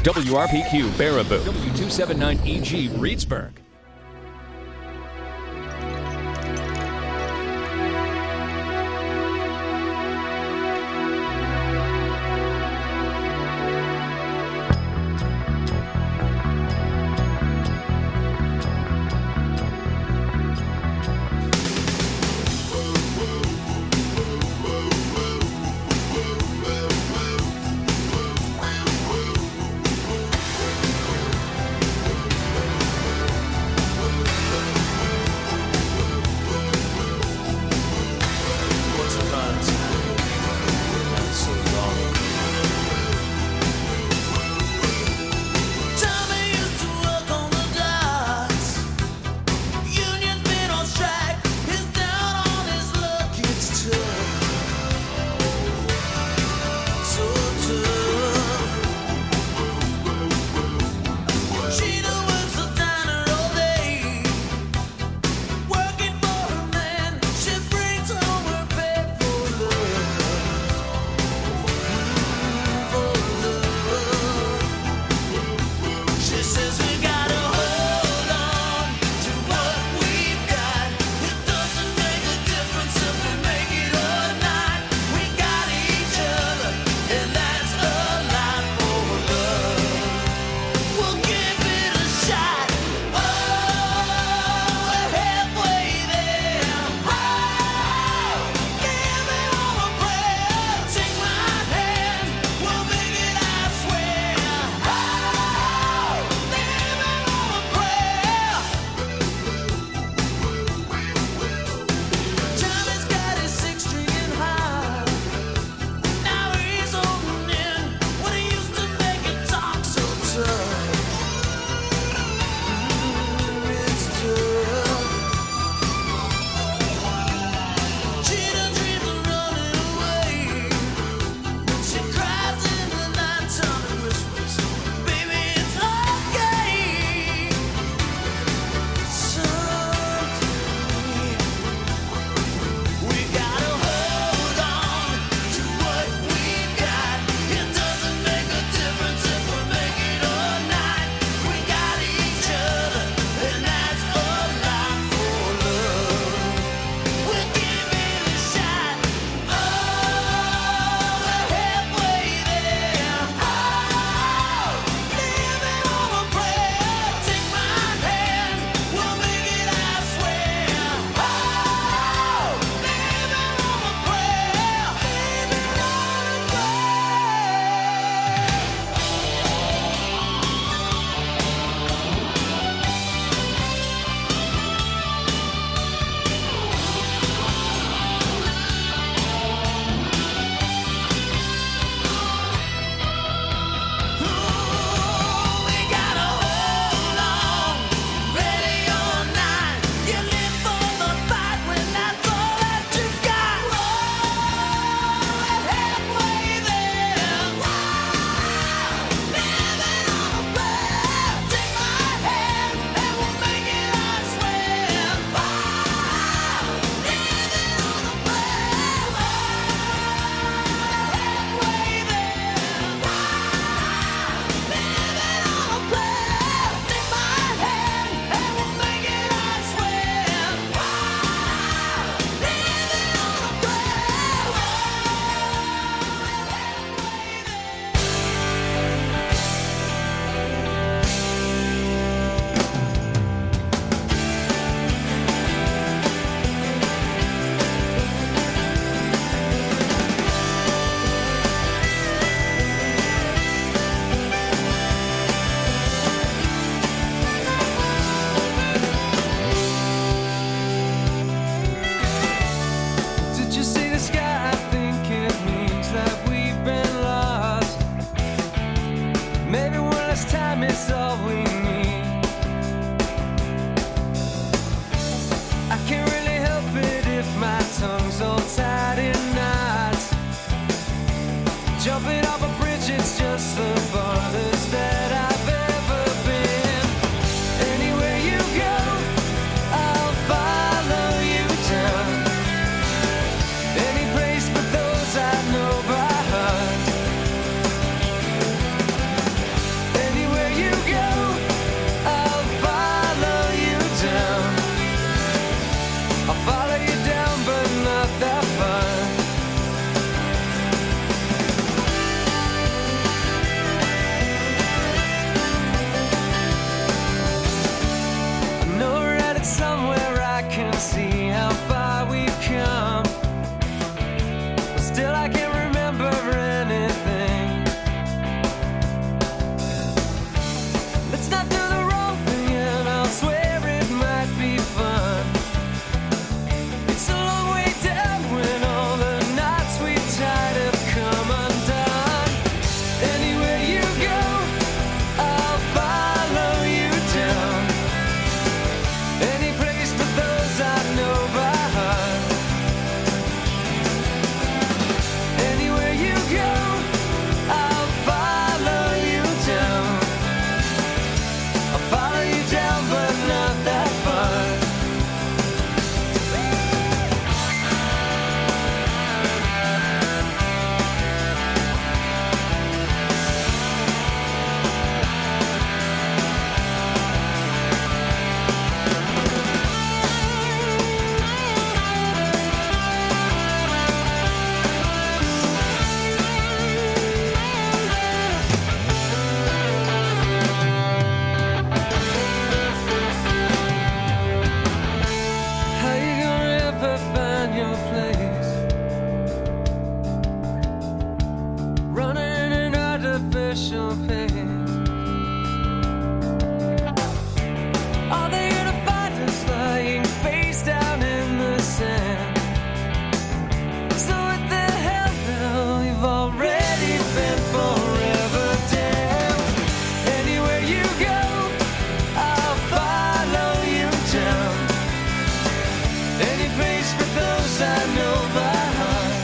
WRPQ Baraboo, W279EG Reedsburg. Still I can't remember anything. Let's not do the wrong thing and I'll swear it might be fun. It's a long way down when all the knots we tied have come undone. Anywhere you go, I'll follow you down. Any place but those I know by heart. Anywhere you go, I'll follow you down. I'll follow you down, but not that far. How you gonna ever find your place? Running an artificial pace. Are they gonna find us lying face down in the sand? So what the hell now? We've already been forever damned. Anywhere you go, I'll follow you down. Any place for those I know by heart.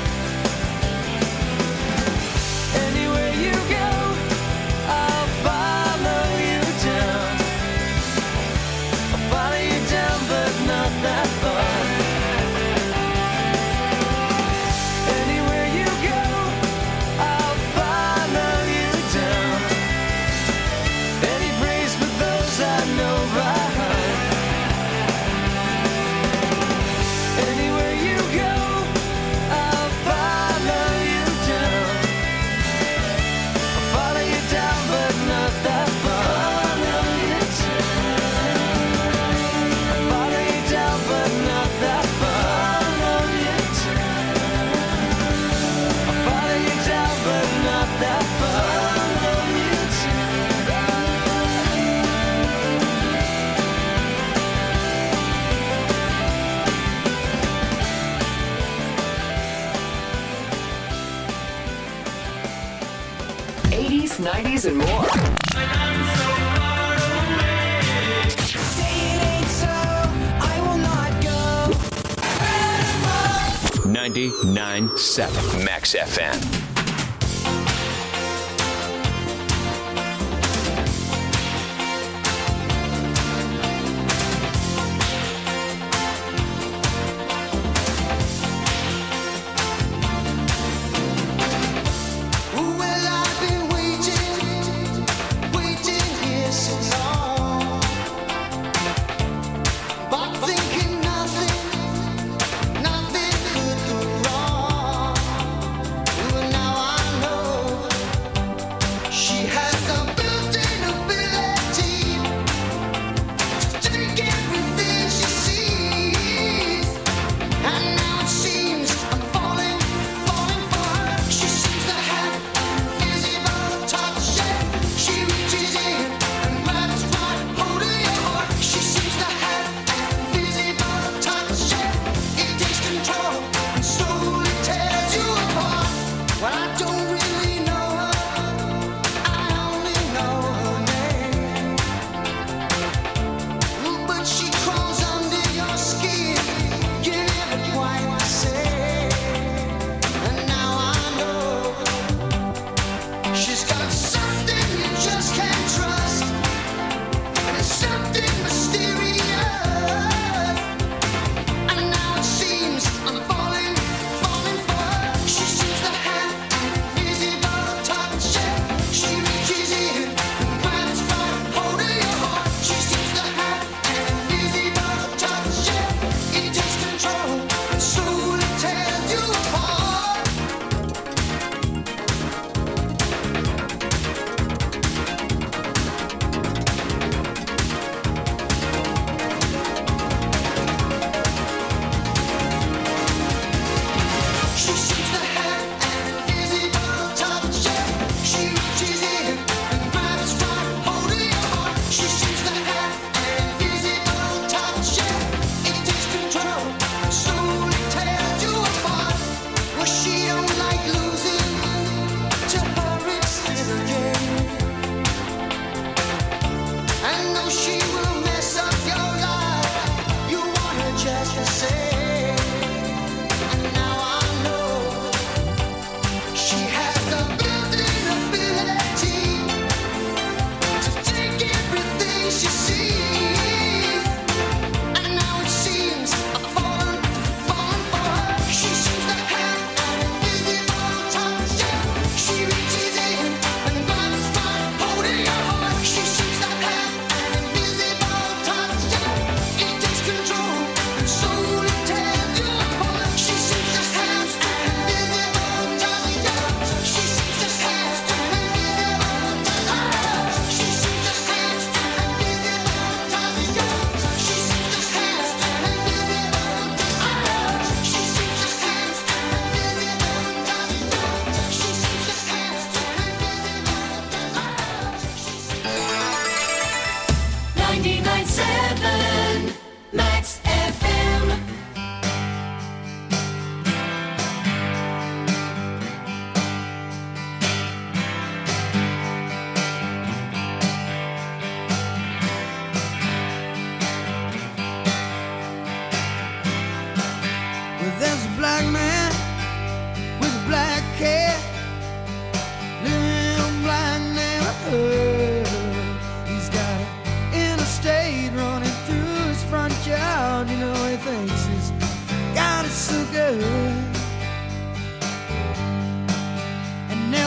Anywhere you go, I'll follow you down. I'll follow you down, but not that far. Anywhere you go, I'll follow you down. Any place but those I know by heart. Anywhere you go, I'll follow you down. I'll follow you down, but not that far. Follow you down, but not that far. I'll follow you down, but not that far. 80s, 90s, and more. 99.7 Max FM. Well, I've been waiting here so long, but thinking nothing could go wrong. Well, now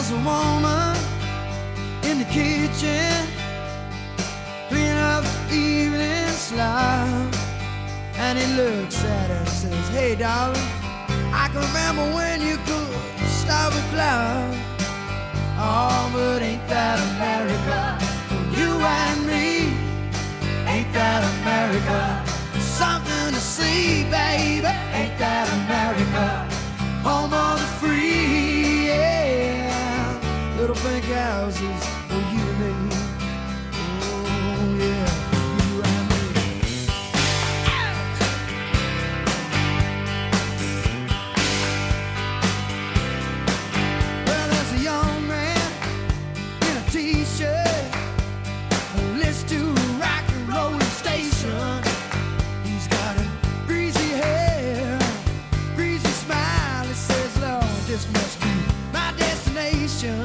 There's a woman in the kitchen, clean up the evening slop, and he looks at her and says, hey darling, I can remember when you could stop a clock. Oh, but ain't that America for you and me? Ain't that America? Something to see, baby. Ain't that America? Home of the free, yeah. Little pink houses for you and me. Oh, yeah, for you and me. Well, there's a young man in a t-shirt who listens to rock and roll station. He's got a greasy hair, greasy smile. He says, Lord, this must be my destination.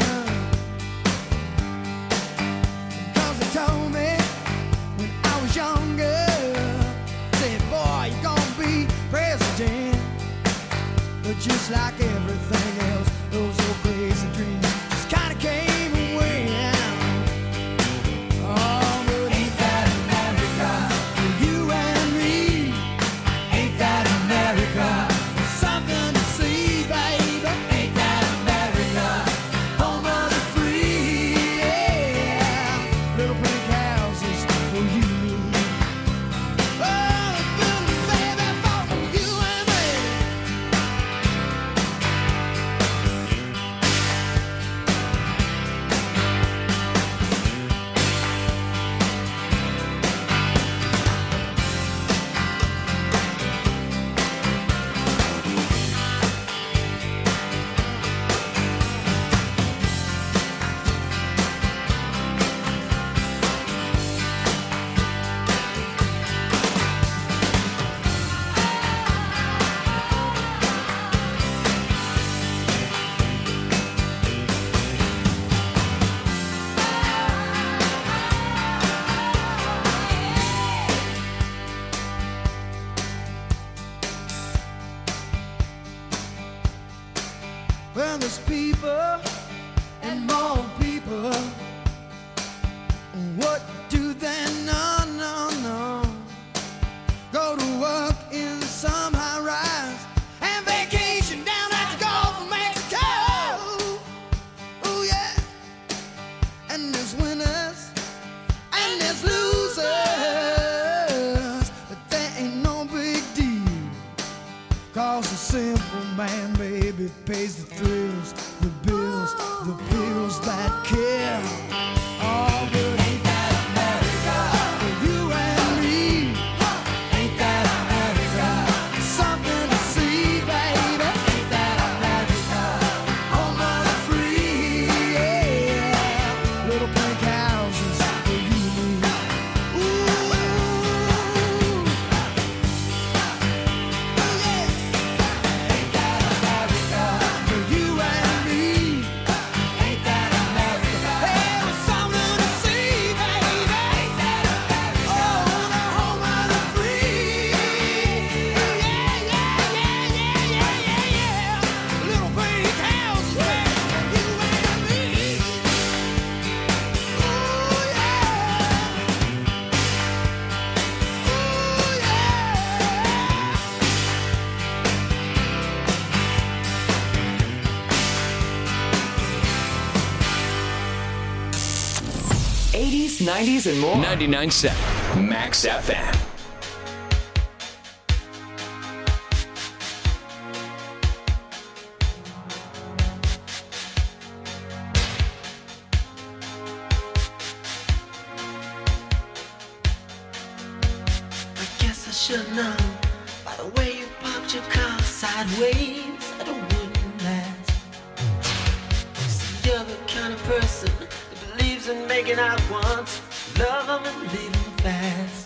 Cause they told me when I was younger, said, boy, you're gonna be president. But just like everything else, those old crazy dreams just kinda came and went. Oh, but ain't that America for you and me? Ain't that America? Something to see, baby. Ain't that America? Home of the free, yeah. Little pink houses for you and me. Oh, baby, for you and me. Well, there's people and more people. What do they know? No. Go to work in some high rise and vacation down at the Gulf of Mexico. Oh yeah. And there's winners and there's losers, but that ain't no big deal. Cause the simple man, baby, pays the thrills, the bills that kill. Oh, but ain't that America for you and me? Ain't that America? Something to see, baby. Ain't that America? Home of the free, yeah. Little pink houses for you and me. Ooh, oh yeah. Ain't that America for you and me? Ain't that America? Hey, there's something to see, baby. Ain't that America? Oh, the home of the free. Yeah. Little pink houses for you and me. Ooh, yeah. Ooh, yeah. 80s, 90s, and more. 99.7 Max FM. I guess I should know by the way you parked your car sideways that it wouldn't last. See, you're the kind of person that believes in making out once, love them and leave them fast.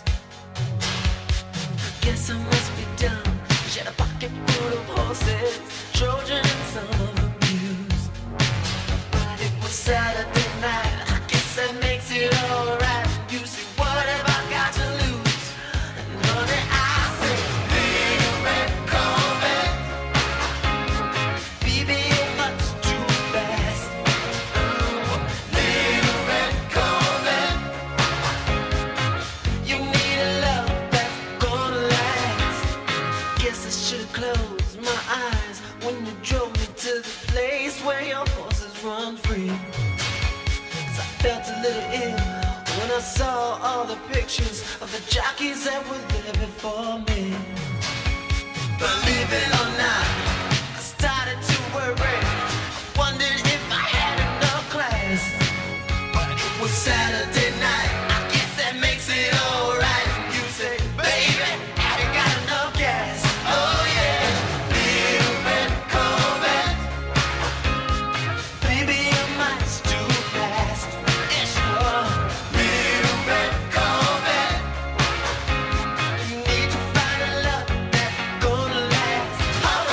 I guess I must be dumb. She had a pocket full of horses, Trojan and some of them used. But it was Saturday night. I guess that makes it alright. You see, what have I got to lose? And honey, I say, big red Corvette, baby, you're much too fast. run free. 'Cause I felt a little ill when I saw all the pictures of the jockeys that were there before me. Believe it or not, I started to worry. I wondered if I had enough class. But it was Saturday night, I guess that makes it alright. You say, baby, have you got enough gas? Oh yeah, little red Corvette. Baby, your mind's too fast. Yeah, sure. Little red Corvette. You need to find a love that's gonna last. Oh,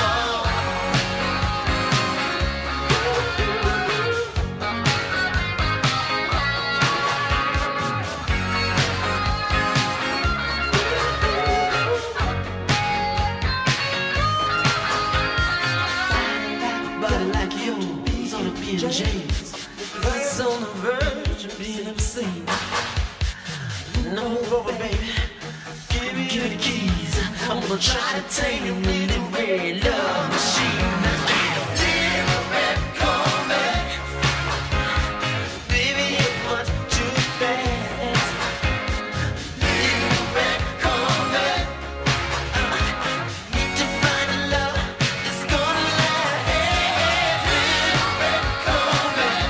body like yours ought to be in James. It's on the verge of being obscene. No, over, baby. Give me the keys. I'm gonna try to tame you in the red love machine. Little red Corvette. Baby, you're much too fast. Little red Corvette. Need to find a love that's gonna last. Little red Corvette.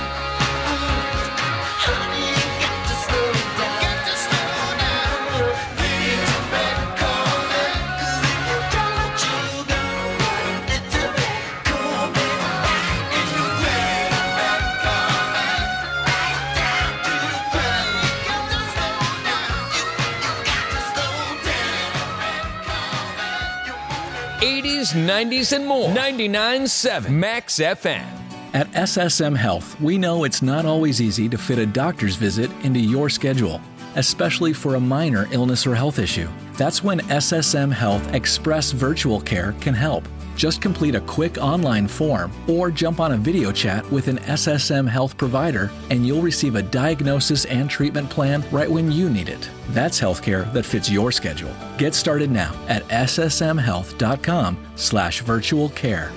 Honey, you got to slow down. Little red Corvette. 'Cause if you don't, you go. Little red Corvette. In the red Corvette. Right down to the ground. You got to slow down. You got to slow down. Red Corvette. 80s, 90s, and more. 99.7 Max FM. At SSM Health, we know it's not always easy to fit a doctor's visit into your schedule, especially for a minor illness or health issue. That's when SSM Health Express Virtual Care can help. Just complete a quick online form or jump on a video chat with an SSM Health provider and you'll receive a diagnosis and treatment plan right when you need it. That's healthcare that fits your schedule. Get started now at ssmhealth.com/virtual care.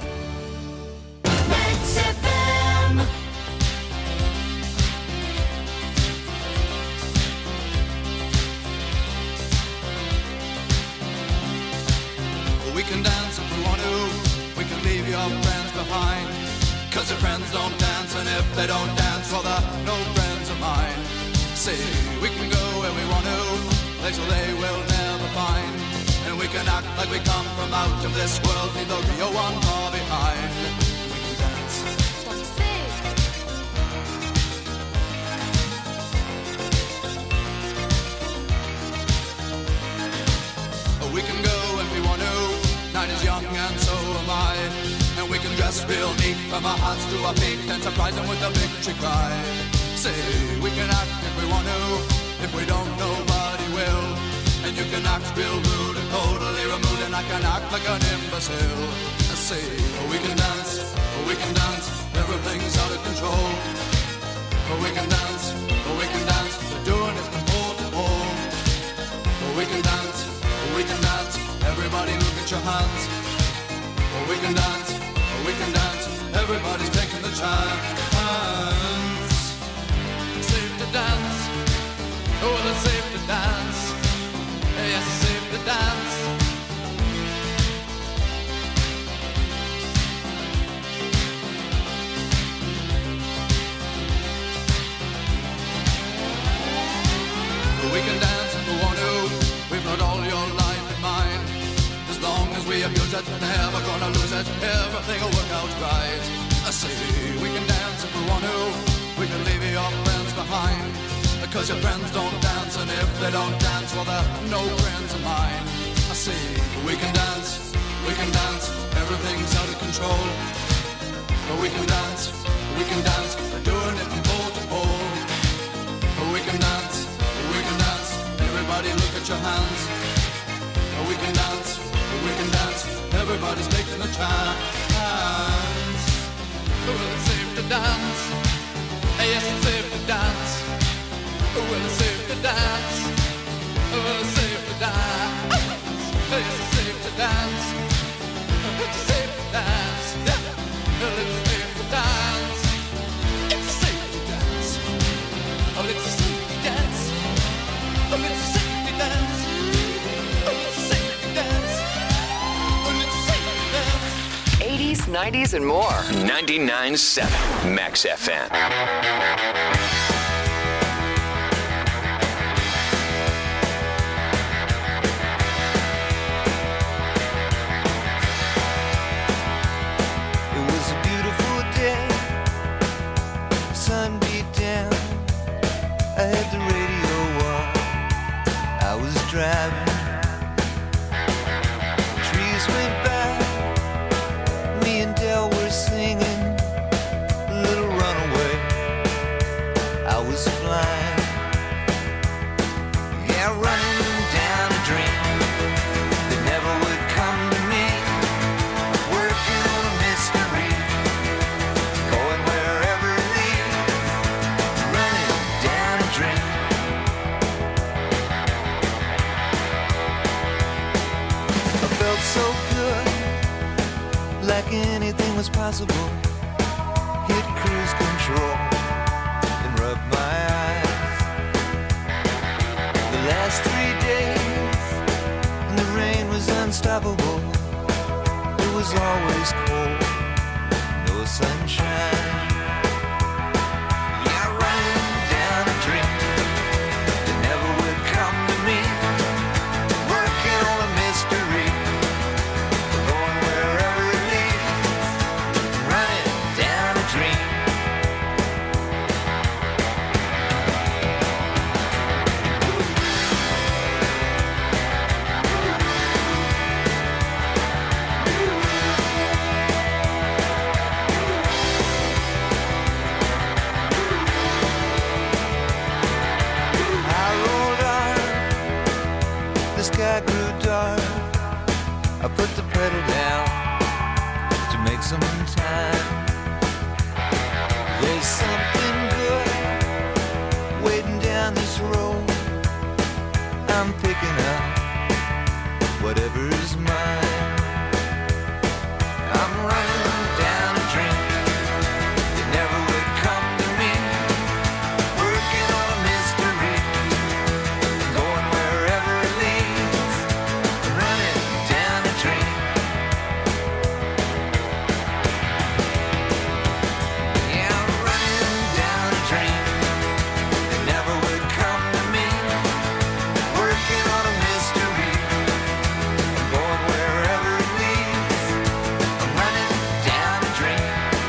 We can dance if we want to. We can leave your friends behind. 'Cause your friends don't dance, and if they don't dance, well, they're no friends of mine. See, we can go where we want to, places they will never find. And we can act like we come from out of this world, leave the real one far behind. We can dance. We can go if we want to. Night is young and so am I. And we can dress real neat from our hearts to our feet and surprise them with a victory cry. Say, we can act if we want to. If we don't, nobody will. And you can act real rude and totally removed, and I can act like an imbecile. Say, we can dance, everything's out of control. We can dance, we're doing it from pole to pole. We can dance, everybody look at your hands. We can dance, everybody's taking the chance. Safe to dance, oh, it's safe to dance. Yes, it's safe to dance. We can dance if we want to. We've got all your life in mind. As long as we abuse it, never gonna lose it. Everything will work out right. I say we can dance if we want to. We can leave your friends behind. Because your friends don't dance, and if they don't dance, well, they're no friends of mine. I say we can dance, everything's out of control. But we can dance, we're doing it from pole to pole. But we can dance, everybody look at your hands. But we can dance, everybody's taking a chance. Well, it's safe to dance, yes, it's safe to dance. Well, it's safe to dance, well, it's safe to dance. Yes, it's safe to dance, it's safe to dance. Yeah. Well, it's safe to dance. 90s and more. 99.7 Max FM. It was a beautiful day, sun beat down. I had the radio on, I was driving. Trees went by, me and Del were singing a little runaway. I was flying, yeah, running down a dream that never would come to me. Working on a mystery, going wherever it leads. Running down a dream. I felt so good, like anything was possible. Hit cruise control and rub my eyes. The last 3 days, and the rain was unstoppable. It was always cold, no sunshine. Yeah, running down a dream that never would come to me. Working on a mystery, going wherever it leads. Running down a dream. I rolled on, the sky grew dark. I put the pedal down to make some time. There's something good waiting down this road. I'm picking up whatever's mine. I'm running down a dream that never would come to me. Working on a mystery, going wherever it leads. Running down a dream. Yeah, I'm running down a dream that never would come to me. Working on a mystery, going wherever it leads. I'm running down a dream.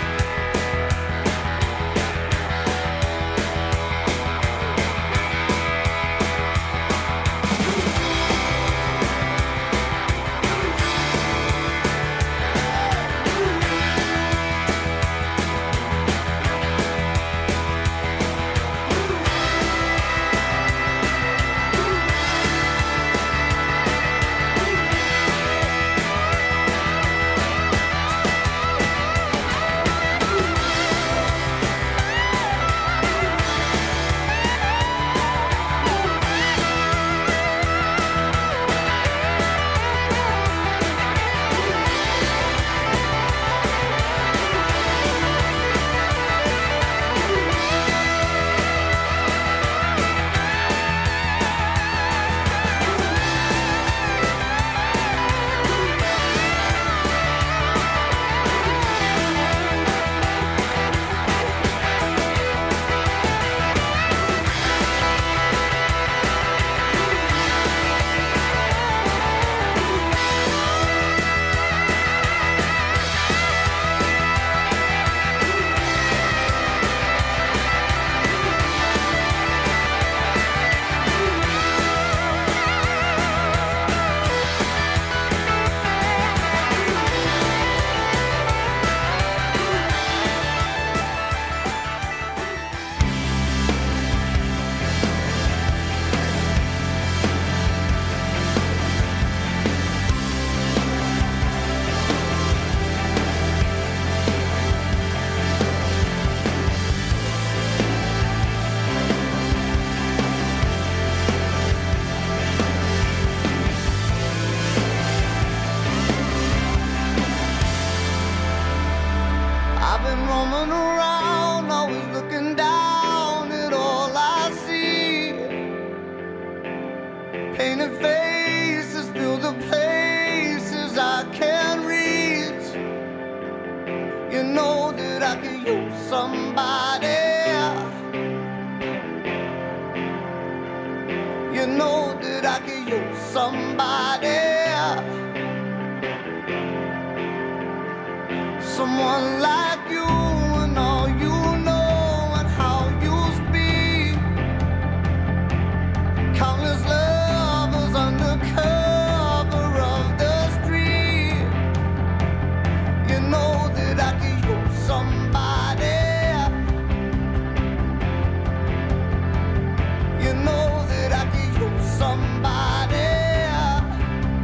I've been roaming around, always looking down at all I see. Painted faces fill the places I can't reach. use somebody. You know that I could use somebody. Someone like you and all you know and how you speak. Countless lovers under cover of the street. You know that I could use somebody. You know that I could use somebody.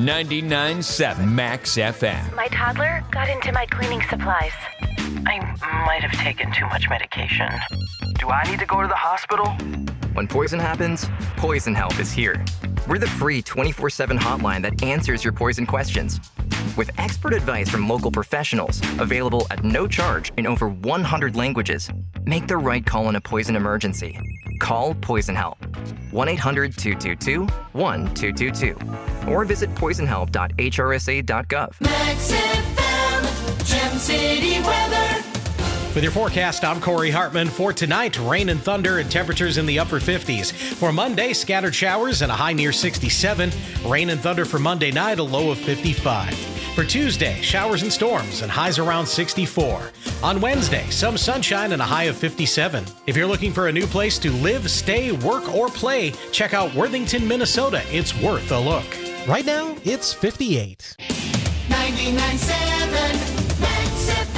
99.7 Max FM. My toddler got into my cleaning supplies. I might have taken too much medication. Do I need to go to the hospital? When poison happens, Poison Help is here. We're the free 24/7 hotline that answers your poison questions. With expert advice from local professionals, available at no charge in over 100 languages, make the right call in a poison emergency. Call Poison Help. 1-800-222-1222. Or visit poisonhelp.hrsa.gov. Max FM, Gem City weather. With your forecast, I'm Corey Hartman. For tonight, rain and thunder and temperatures in the upper 50s. For Monday, scattered showers and a high near 67. Rain and thunder for Monday night, a low of 55. For Tuesday, showers and storms and highs around 64. On Wednesday, some sunshine and a high of 57. If you're looking for a new place to live, stay, work, or play, check out Worthington, Minnesota. It's worth a look. Right now, it's 58. 99.7 Max FM.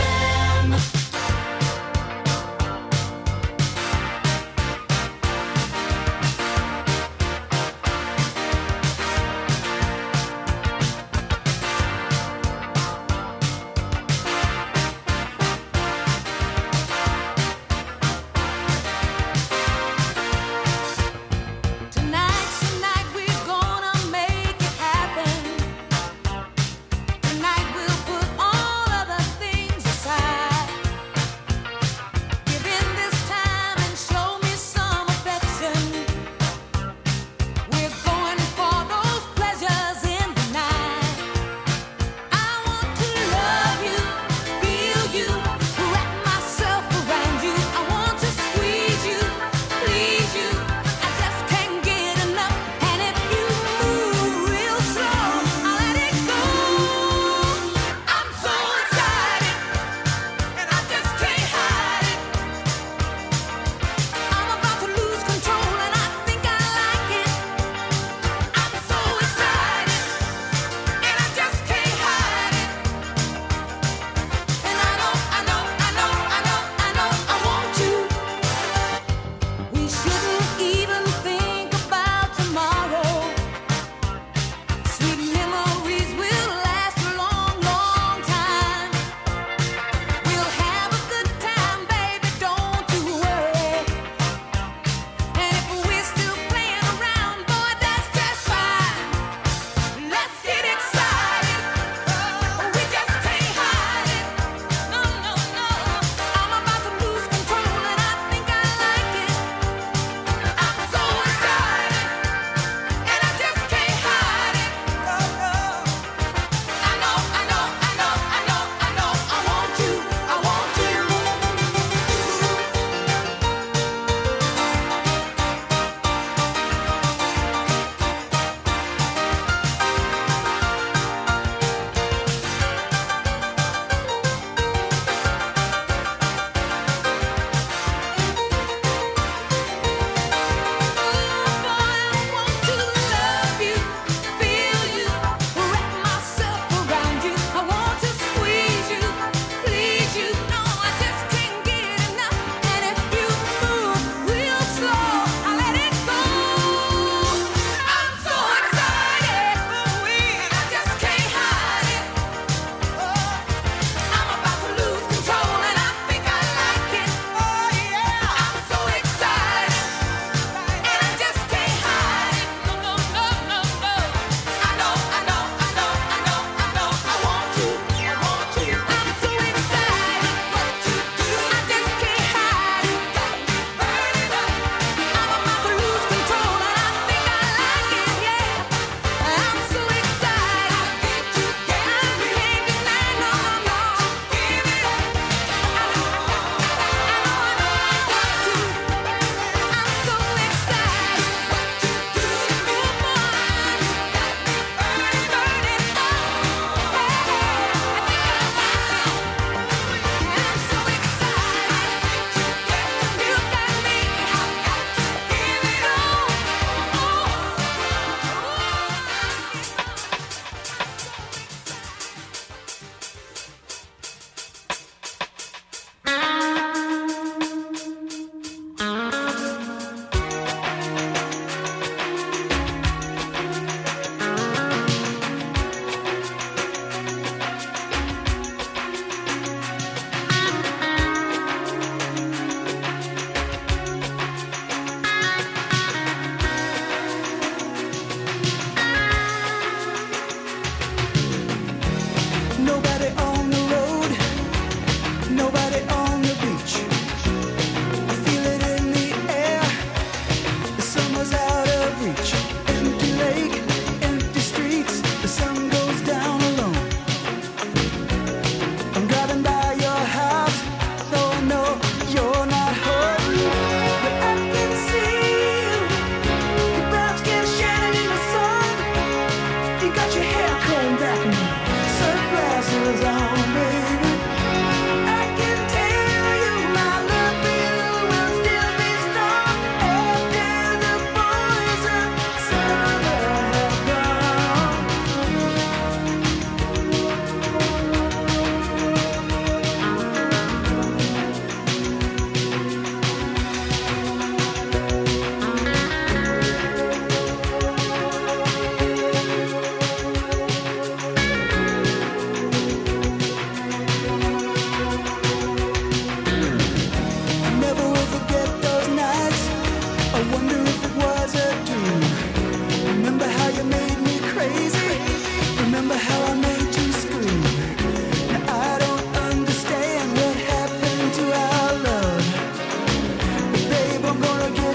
Tonight we'll put all of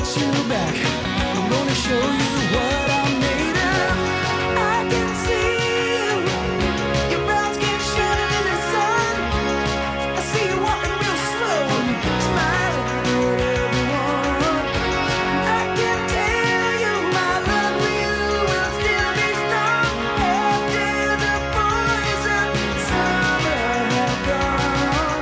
takes you back. I'm gonna show you what I'm made of. I can see you, your brown skin shining in the sun. I see you walking real slow and smiling at everyone. I can tell you my love for you will still be strong after the poison summer have gone.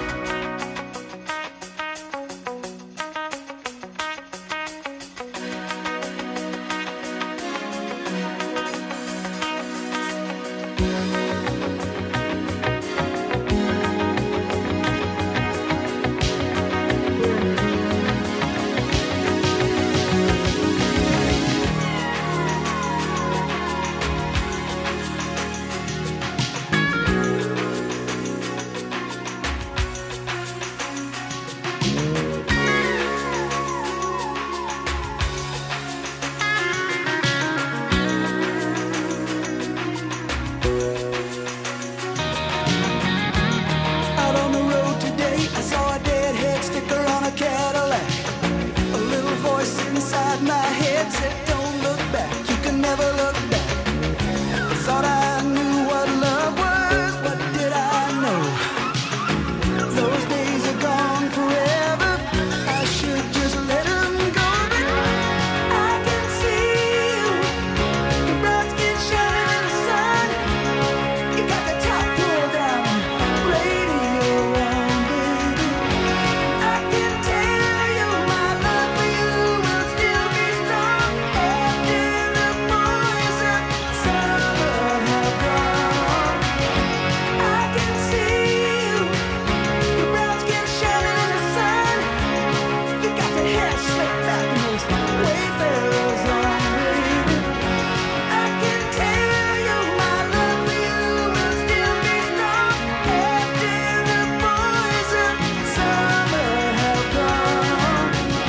Out on the road today, I saw a deadhead sticker on a Cadillac. A little voice inside my head said, don't look back, you can never look back. I thought I knew what love was, what did I know? Those days are gone forever, I should just let them go. But I can see you, your brown skin shining in the sun. You got the top pulled down, radio on, baby. I can tell you my love for you will still be strong after the poison summer have gone. I can see you, your brown skin shining in the sun. You got the hair slicked back and those wayfarers on, baby. I can tell you my love for you will still be strong after the poison summer have gone.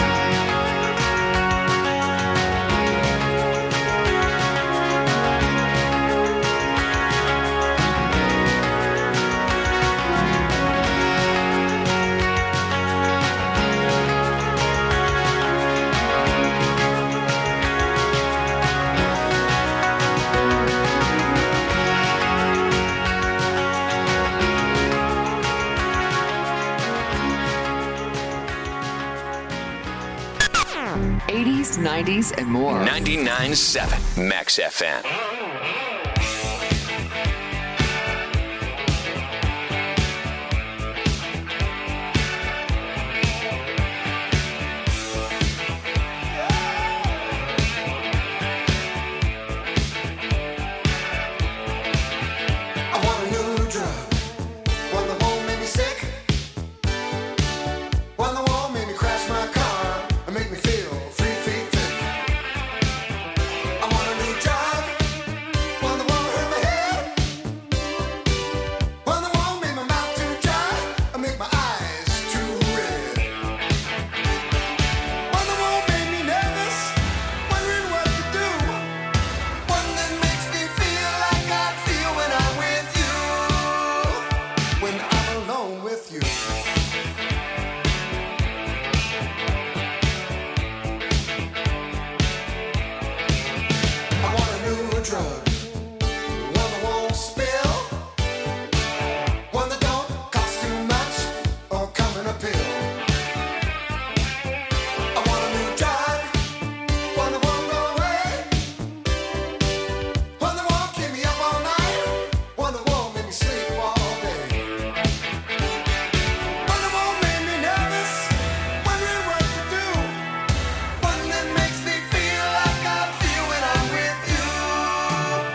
80s, 90s, and more. 99.7 Max FM. I want a new drug, one that won't make me sick, one that won't make me crash my car and make me feel 3 feet thick. I want a new drug, one that won't hurt my head, one that won't make my mouth too dry and make my eyes too red, one that won't make me nervous, wondering what to do, one that makes me feel like I feel when I'm with you, when I'm alone with you. I want a new drug, one that won't spill, one that don't cost too much or come in a pill. I want a new drug, one that won't go away, one that won't keep me up all night, one that won't make me sleep all day, one that won't make me nervous, wondering what to do, one that makes me feel like I feel when I'm with you,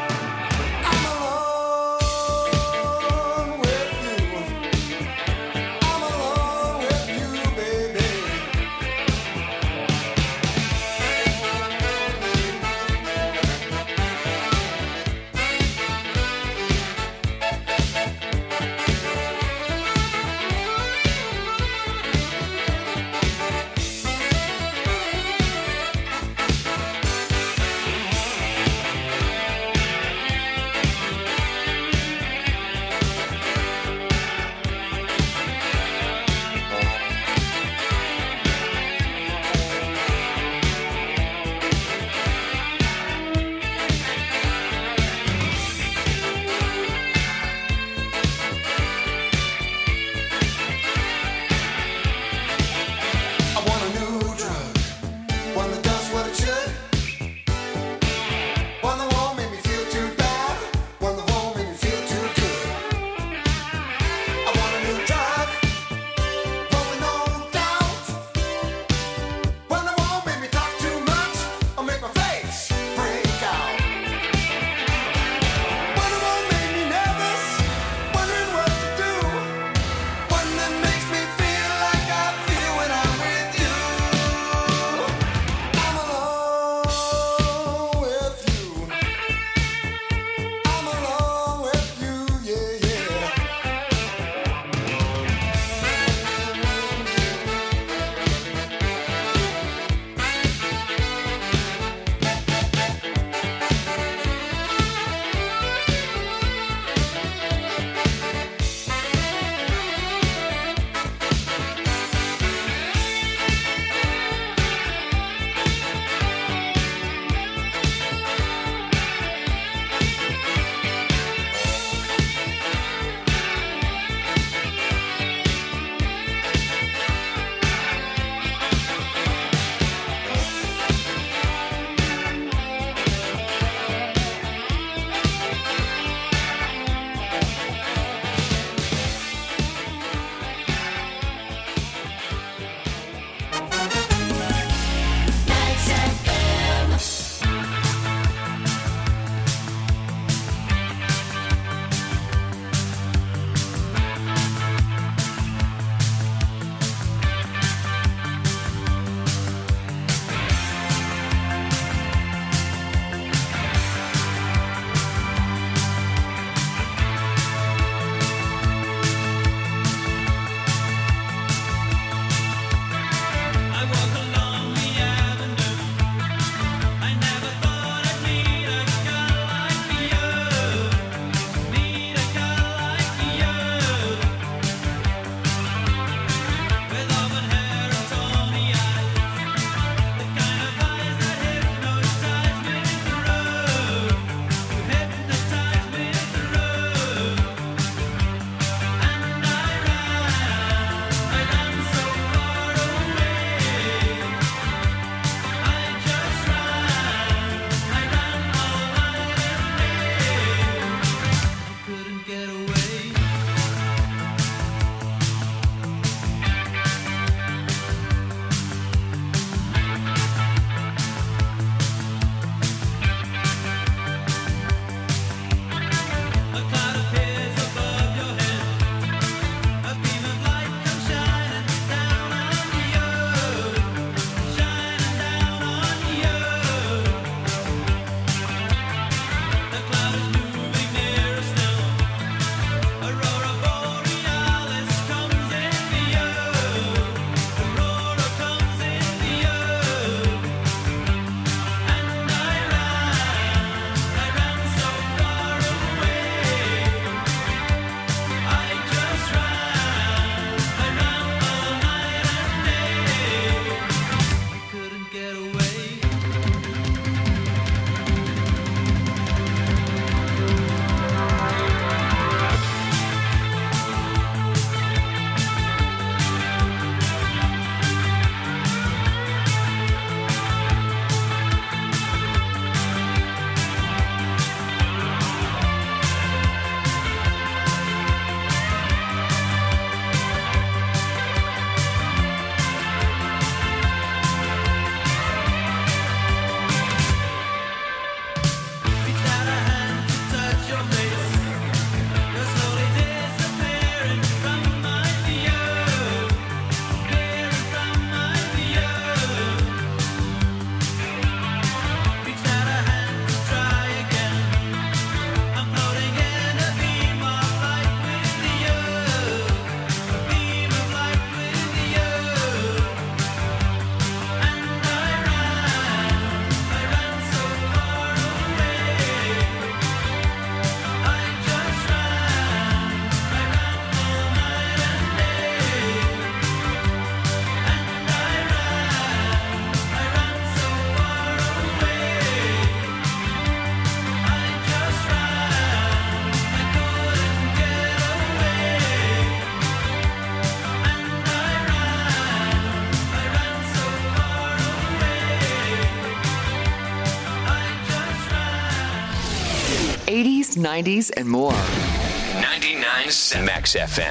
80s, 90s, and more. 99.7 Max FM.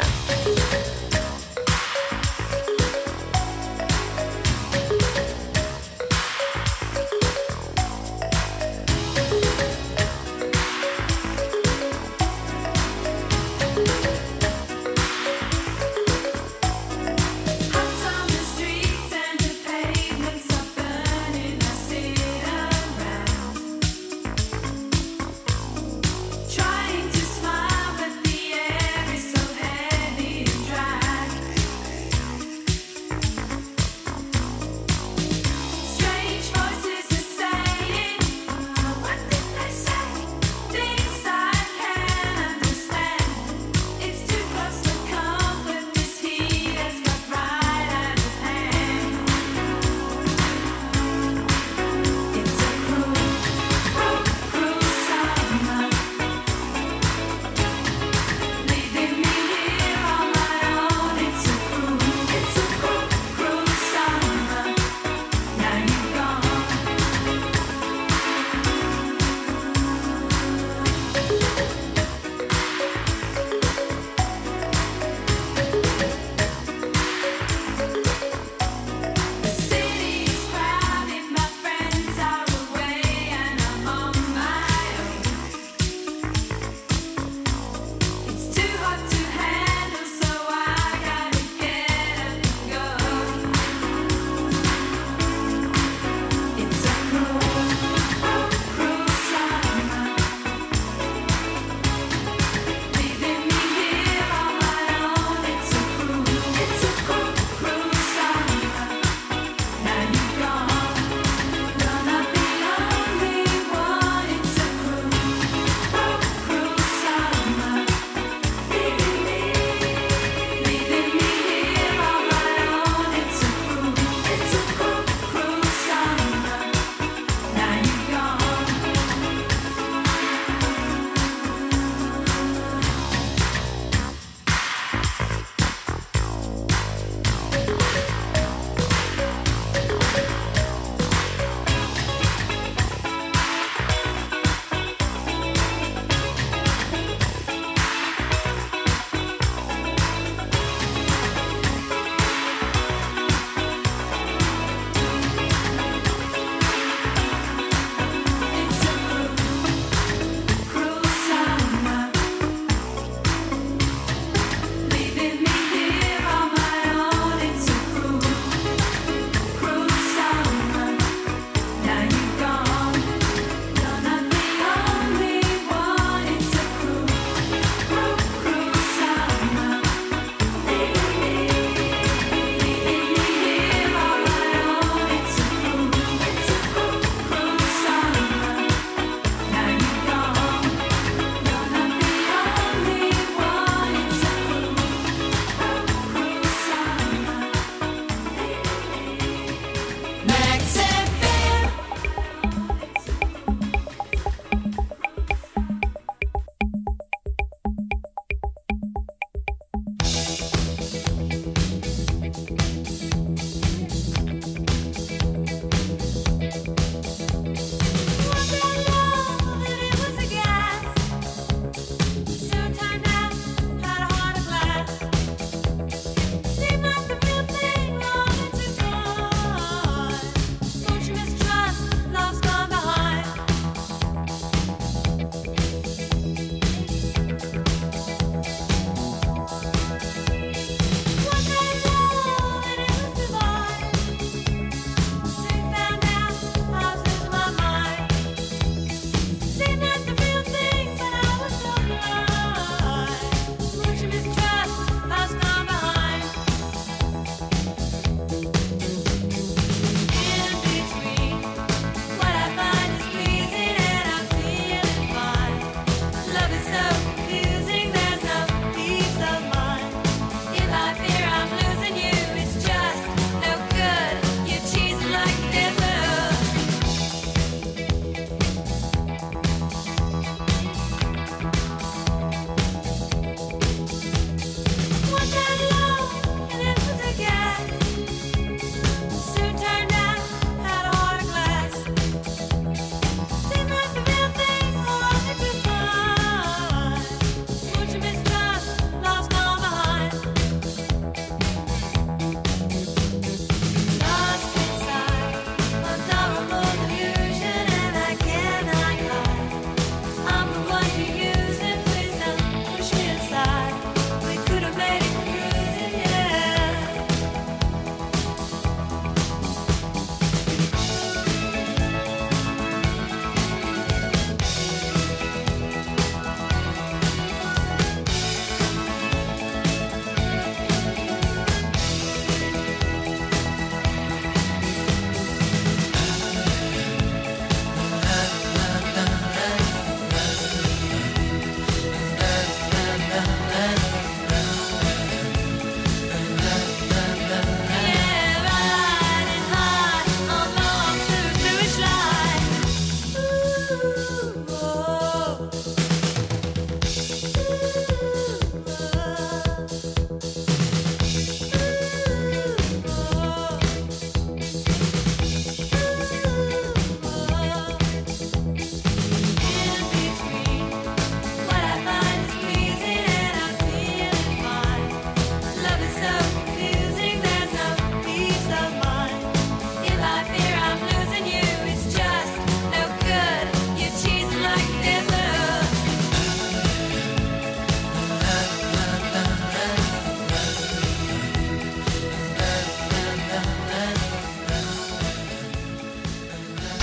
Trying to smile, but the air is so heavy.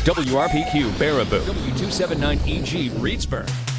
WRPQ Baraboo, W279EG Reedsburg.